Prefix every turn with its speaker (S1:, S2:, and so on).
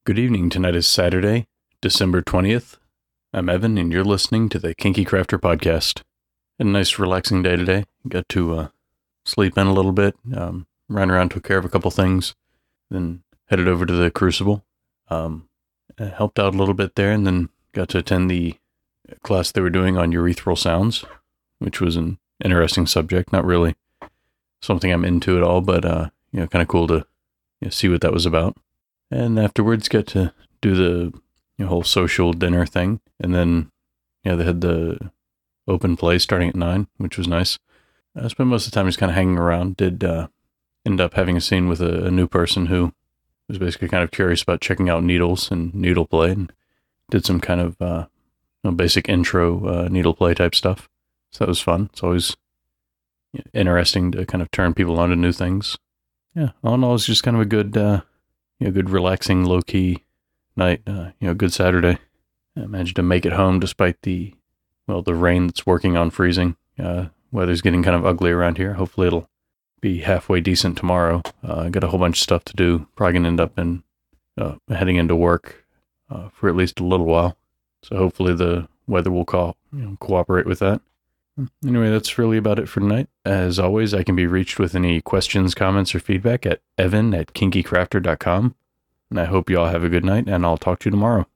S1: Good evening. Tonight is Saturday, December 20th. I'm Evan, and you're listening to the Kinky Crafter Podcast. Had a nice, relaxing day today. Got to sleep in a little bit, ran around, took care of a couple things, then headed over to the Crucible. Helped out a little bit there, and then got to attend the class they were doing on urethral sounds, which was an interesting subject. Not really something I'm into at all, but kind of cool to see what that was about. And afterwards, got to do the whole social dinner thing. And then, they had the open play starting at 9, which was nice. I spent most of the time just kind of hanging around. Did end up having a scene with a new person who was basically kind of curious about checking out needles and needle play, and did some kind of basic intro needle play type stuff. So that was fun. It's always interesting to kind of turn people on to new things. Yeah, all in all, it's just kind of a good... good relaxing, low-key night, good Saturday. I managed to make it home despite the rain that's working on freezing. Weather's getting kind of ugly around here. Hopefully it'll be halfway decent tomorrow. Got a whole bunch of stuff to do. Probably going to end up heading into work for at least a little while. So hopefully the weather will cooperate with that. Anyway, that's really about it for tonight. As always, I can be reached with any questions, comments, or feedback at evan@kinkycrafter.com. And I hope you all have a good night, and I'll talk to you tomorrow.